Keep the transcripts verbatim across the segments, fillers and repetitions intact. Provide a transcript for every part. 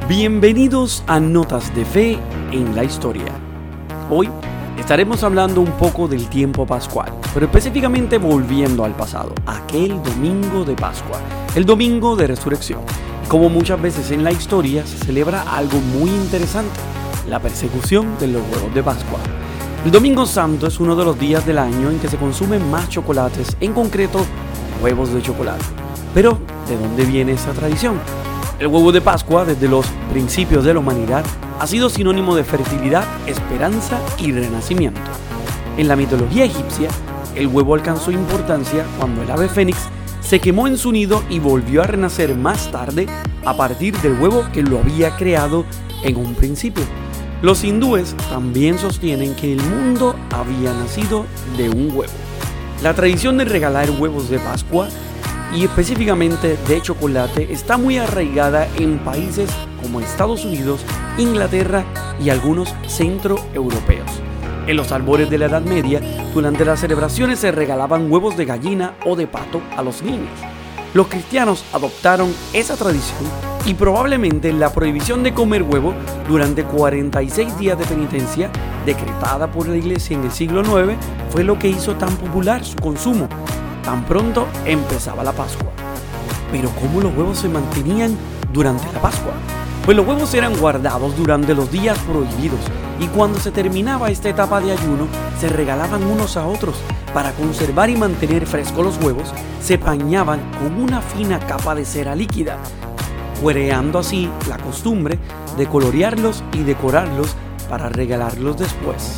Bienvenidos a Notas de Fe en la Historia. Hoy estaremos hablando un poco del tiempo pascual, pero específicamente volviendo al pasado, aquel domingo de Pascua, el domingo de resurrección. Como muchas veces en la historia se celebra algo muy interesante, la persecución de los huevos de Pascua. El Domingo Santo es uno de los días del año en que se consumen más chocolates, en concreto huevos de chocolate. Pero, ¿de dónde viene esa tradición? El huevo de Pascua, desde los principios de la humanidad, ha sido sinónimo de fertilidad, esperanza y renacimiento. En la mitología egipcia, el huevo alcanzó importancia cuando el ave fénix se quemó en su nido y volvió a renacer más tarde a partir del huevo que lo había creado en un principio. Los hindúes también sostienen que el mundo había nacido de un huevo. La tradición de regalar huevos de Pascua y específicamente de chocolate está muy arraigada en países como Estados Unidos, Inglaterra y algunos centroeuropeos. En los albores de la Edad Media, durante las celebraciones se regalaban huevos de gallina o de pato a los niños. Los cristianos adoptaron esa tradición y probablemente la prohibición de comer huevo durante cuarenta y seis días de penitencia, decretada por la Iglesia en el siglo noveno, fue lo que hizo tan popular su consumo. Tan pronto empezaba la Pascua. Pero ¿cómo los huevos se mantenían durante la Pascua? Pues los huevos eran guardados durante los días prohibidos y cuando se terminaba esta etapa de ayuno se regalaban unos a otros. Para conservar y mantener frescos los huevos se pañaban con una fina capa de cera líquida, creando así la costumbre de colorearlos y decorarlos para regalarlos después.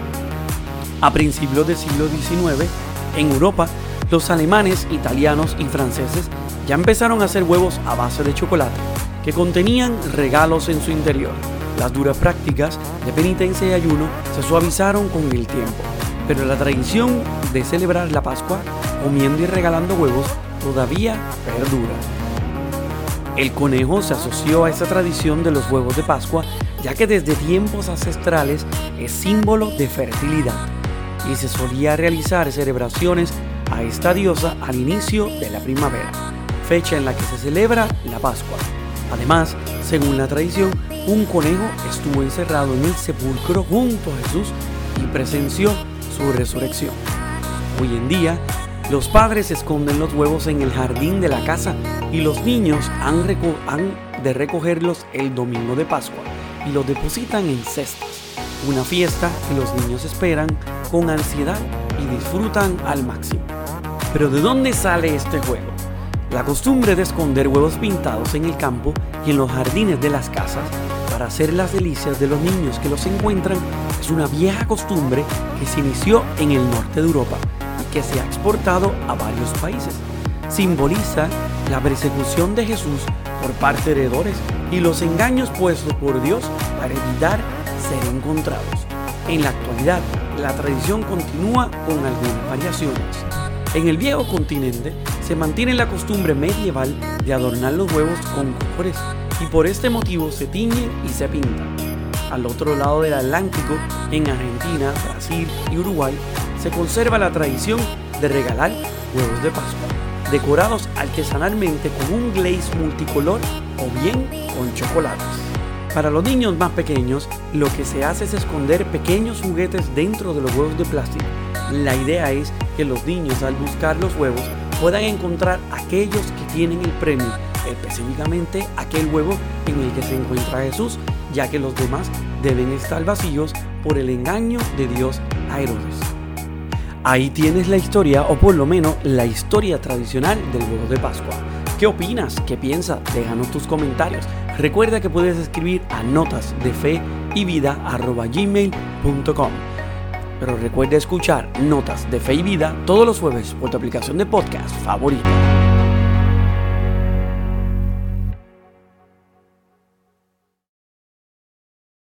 A principios del siglo diecinueve, en Europa, los alemanes, italianos y franceses ya empezaron a hacer huevos a base de chocolate, que contenían regalos en su interior. Las duras prácticas de penitencia y ayuno se suavizaron con el tiempo, pero la tradición de celebrar la Pascua comiendo y regalando huevos todavía perdura. El conejo se asoció a esta tradición de los huevos de Pascua, ya que desde tiempos ancestrales es símbolo de fertilidad y se solía realizar celebraciones a esta diosa al inicio de la primavera, fecha en la que se celebra la Pascua. Además, según la tradición, un conejo estuvo encerrado en el sepulcro junto a Jesús y presenció su resurrección. Hoy en día, los padres esconden los huevos en el jardín de la casa y los niños han, reco- han de recogerlos el domingo de Pascua y los depositan en cestas, una fiesta que los niños esperan con ansiedad y disfrutan al máximo. Pero ¿de dónde sale este juego? La costumbre de esconder huevos pintados en el campo y en los jardines de las casas para hacer las delicias de los niños que los encuentran es una vieja costumbre que se inició en el norte de Europa y que se ha exportado a varios países. Simboliza la persecución de Jesús por parte de heredores y los engaños puestos por Dios para evitar ser encontrados. En la actualidad, la tradición continúa con algunas variaciones. En el viejo continente se mantiene la costumbre medieval de adornar los huevos con colores y por este motivo se tiñen y se pintan. Al otro lado del Atlántico, en Argentina, Brasil y Uruguay, se conserva la tradición de regalar huevos de Pascua, decorados artesanalmente con un glaze multicolor o bien con chocolates. Para los niños más pequeños, lo que se hace es esconder pequeños juguetes dentro de los huevos de plástico. La idea es que los niños, al buscar los huevos, puedan encontrar aquellos que tienen el premio, específicamente aquel huevo en el que se encuentra Jesús, ya que los demás deben estar vacíos por el engaño de Dios a Herodes. Ahí tienes la historia, o por lo menos la historia tradicional del huevo de Pascua. ¿Qué opinas? ¿Qué piensas? Déjanos tus comentarios. Recuerda que puedes escribir a notas de fe y vida arroba gmail punto com. Pero recuerda escuchar Notas de Fe y Vida todos los jueves por tu aplicación de podcast favorita.